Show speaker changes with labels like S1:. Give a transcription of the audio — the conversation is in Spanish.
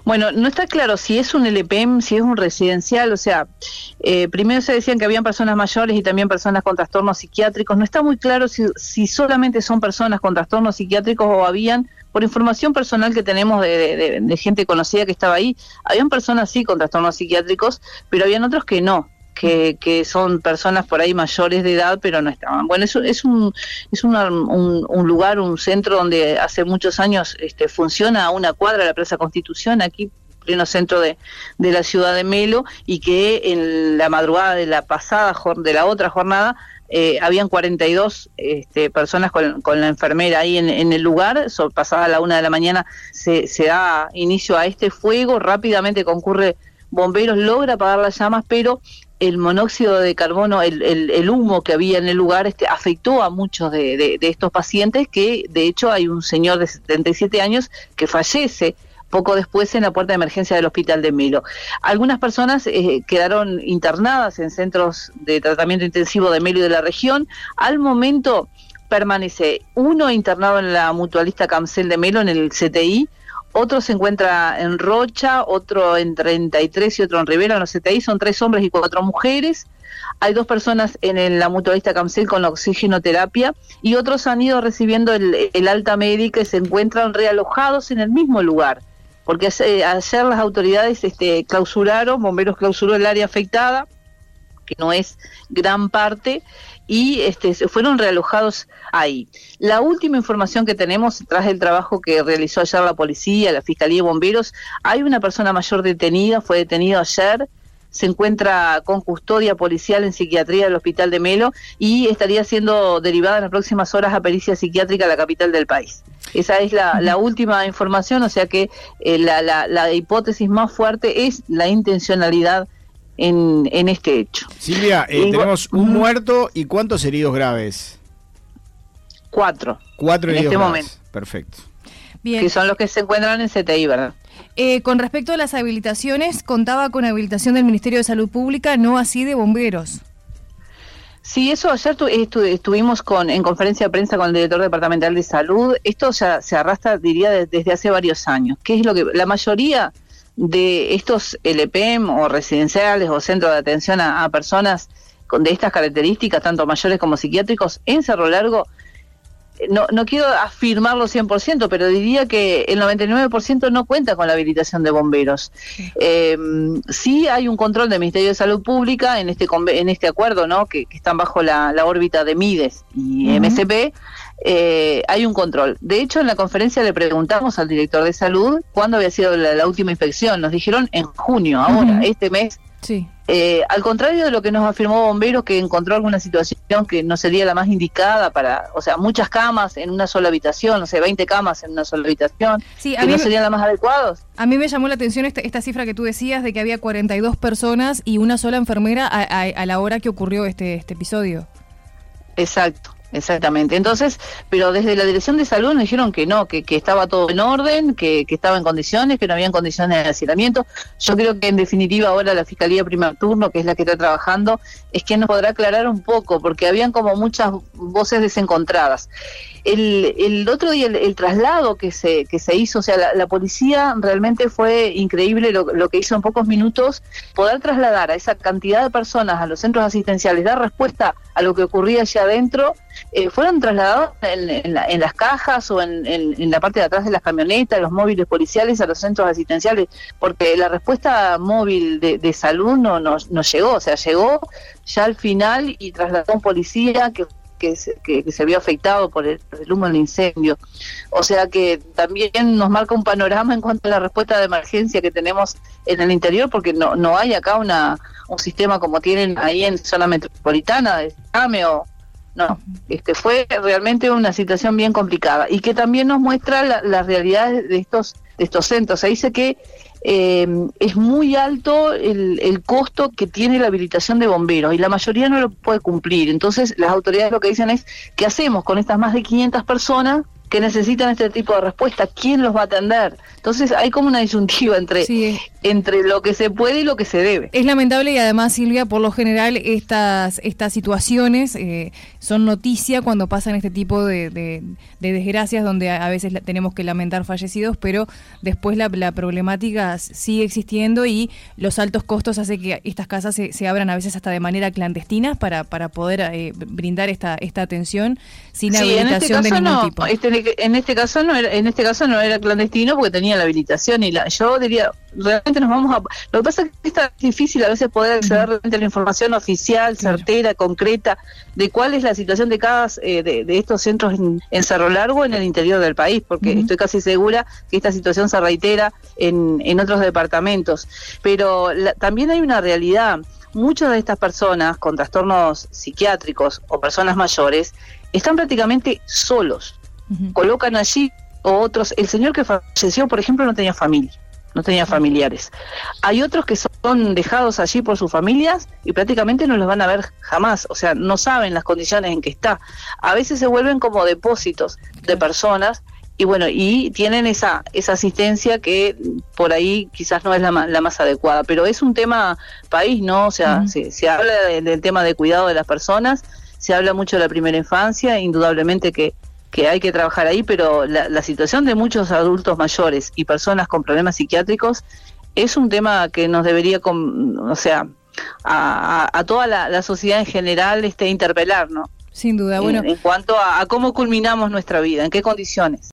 S1: Bueno, no está claro si es un LPM, si es un residencial, o sea, primero se decían que habían personas mayores y también personas con trastornos psiquiátricos. No está muy claro si solamente son personas con trastornos psiquiátricos o habían, por información personal que tenemos de gente conocida que estaba ahí, habían personas sí con trastornos psiquiátricos, pero habían otros que no. Que son personas por ahí mayores de edad, pero no estaban. Bueno, eso es un lugar, un centro donde hace muchos años funciona a una cuadra de la Plaza Constitución, aquí pleno centro de la ciudad de Melo, y que en la madrugada de de la otra jornada habían 42 personas con la enfermera ahí en el lugar. Pasada la 1 de la mañana se da inicio a este fuego, rápidamente concurre bomberos, logra apagar las llamas, pero el monóxido de carbono, el humo que había en el lugar afectó a muchos de estos pacientes, que de hecho hay un señor de 77 años que fallece poco después en la puerta de emergencia del hospital de Melo. Algunas personas quedaron internadas en centros de tratamiento intensivo de Melo y de la región. Al momento permanece uno internado en la mutualista Camcel de Melo, en el CTI, otro se encuentra en Rocha, otro en 33 y otro en Rivera, en los CTI, son 3 hombres y 4 mujeres. Hay 2 personas en la mutualista Camcel con la oxigenoterapia y otros han ido recibiendo el alta médica y se encuentran realojados en el mismo lugar, porque ayer las autoridades bomberos clausuró el área afectada, que no es gran parte, y se fueron realojados ahí. La última información que tenemos tras el trabajo que realizó ayer la policía, la Fiscalía y Bomberos, hay una persona mayor detenida, fue detenido ayer, se encuentra con custodia policial en psiquiatría del hospital de Melo y estaría siendo derivada en las próximas horas a pericia psiquiátrica a la capital del país. Esa es la última información, o sea que la hipótesis más fuerte es la intencionalidad en este hecho.
S2: Silvia, tenemos un muerto y ¿cuántos heridos graves?
S1: 4.
S2: 4 heridos
S1: en este
S2: graves.
S1: Momento.
S2: Perfecto.
S3: Bien.
S1: Que son los que se encuentran en CTI, ¿verdad?
S3: Con respecto a las habilitaciones, contaba con habilitación del Ministerio de Salud Pública, no así de bomberos.
S1: Sí, eso ayer estuvimos en conferencia de prensa con el director departamental de salud. Esto ya se arrastra, diría, desde hace varios años. ¿Qué es lo que la mayoría de estos LPM o residenciales o centros de atención a personas de estas características, tanto mayores como psiquiátricos, en Cerro Largo? No quiero afirmarlo 100%, pero diría que el 99% no cuenta con la habilitación de bomberos. Sí hay un control del Ministerio de Salud Pública en este acuerdo, ¿no? que están bajo la órbita de MIDES y MSP. Hay un control. De hecho, en la conferencia le preguntamos al director de salud cuándo había sido la última inspección. Nos dijeron en junio, ahora, este mes.
S3: Sí.
S1: Al contrario de lo que nos afirmó Bomberos, que encontró alguna situación que no sería la más indicada o sea, muchas camas en una sola habitación, 20 camas en una sola habitación,
S3: sí,
S1: que no serían las más adecuadas.
S3: A mí me llamó la atención esta cifra que tú decías de que había 42 personas y una sola enfermera a la hora que ocurrió este episodio.
S1: Exactamente. Entonces, pero desde la Dirección de Salud nos dijeron que no, que estaba todo en orden, que estaba en condiciones, que no habían condiciones de hacinamiento. Yo creo que en definitiva ahora la Fiscalía Primer Turno, que es la que está trabajando, es que nos podrá aclarar un poco, porque habían como muchas voces desencontradas. El otro día el traslado que se hizo, o sea, la policía realmente fue increíble lo que hizo en pocos minutos, poder trasladar a esa cantidad de personas a los centros asistenciales, dar respuesta a lo que ocurría allá adentro. Fueron trasladados en las cajas o en la parte de atrás de las camionetas, los móviles policiales a los centros asistenciales, porque la respuesta móvil de salud no llegó, o sea, llegó ya al final y trasladó a un policía que se vio afectado por el humo del incendio. O sea que también nos marca un panorama en cuanto a la respuesta de emergencia que tenemos en el interior, porque no hay acá un sistema como tienen ahí en zona metropolitana de SAME no, fue realmente una situación bien complicada y que también nos muestra la realidad de estos centros. Se dice que es muy alto el costo que tiene la habilitación de bomberos y la mayoría no lo puede cumplir. Entonces las autoridades lo que dicen es, ¿qué hacemos con estas más de 500 personas que necesitan este tipo de respuesta? ¿Quién los va a atender? Entonces hay como una disyuntiva entre entre lo que se puede y lo que se debe.
S3: Es lamentable y además, Silvia, por lo general estas situaciones son noticia cuando pasan este tipo de desgracias donde a veces tenemos que lamentar fallecidos, pero después la problemática sigue existiendo y los altos costos hacen que estas casas se abran a veces hasta de manera clandestina para poder brindar esta atención sin habilitación de ningún tipo.
S1: En este caso no era clandestino porque tenía la habilitación y yo diría, realmente nos vamos a... Lo que pasa es que es difícil a veces poder acceder realmente a la información oficial, certera, concreta, de cuál es la situación de cada de estos centros en Cerro Largo, en el interior del país, porque estoy casi segura que esta situación se reitera en otros departamentos. Pero también hay una realidad. Muchas de estas personas con trastornos psiquiátricos o personas mayores están prácticamente solos. Colocan allí otros. El señor que falleció, por ejemplo, no tenía familia. No tenía familiares. Hay otros que son dejados allí por sus familias y prácticamente no los van a ver jamás, o sea, no saben las condiciones en que está. A veces se vuelven como depósitos de personas y bueno, y tienen esa asistencia que por ahí quizás no es la más adecuada, pero es un tema país, ¿no? O sea, se habla del tema de cuidado de las personas, se habla mucho de la primera infancia, indudablemente que hay que trabajar ahí, pero la situación de muchos adultos mayores y personas con problemas psiquiátricos es un tema que nos debería, o sea, a toda la sociedad en general interpelar, ¿no?
S3: Sin duda, bueno.
S1: En cuanto a cómo culminamos nuestra vida, en qué condiciones.